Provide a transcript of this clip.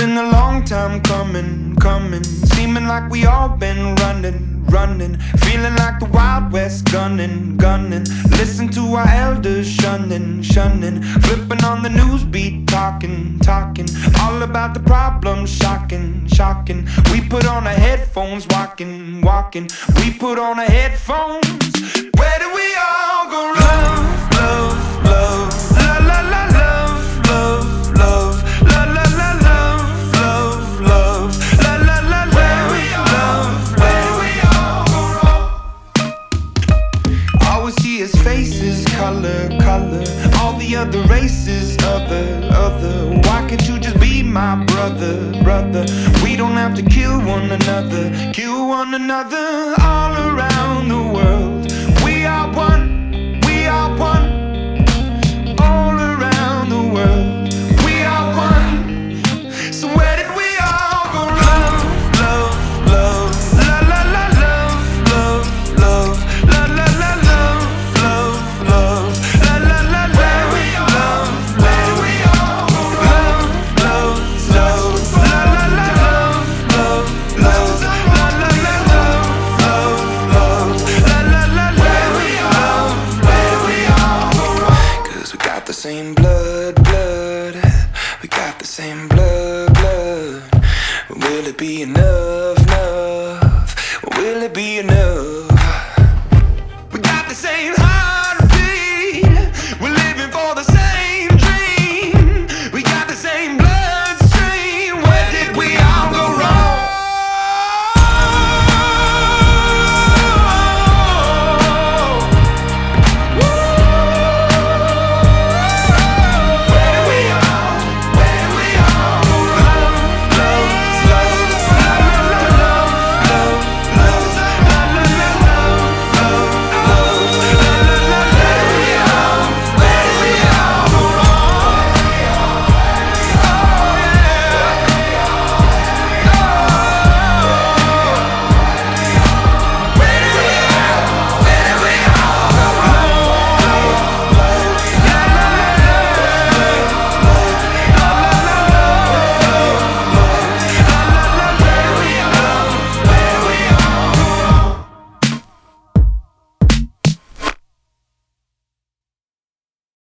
been a long time coming. Seeming like we all been running. Feeling like the Wild West gunning. Listen to our elders shunning. Flipping on the news beat, talking. All about the problems, shocking. We put on our headphones, walking. We put on our headphones. Where do we all go? Love. La la la, love. La la la, love. La la la, where do we all go wrong? All we see is faces, color. All the other races, other. Why can't you just be my brother? We don't have to kill one another. All around the world. We are one. All around the world. We are one. So where did we all go wrong? Love. La la la, love. La la la, love. La la la, where we love. Where do we all go wrong? Love. La la la, love. La la la, love. La la la, where we love. Where do we all go wrong? 'Cause we got the same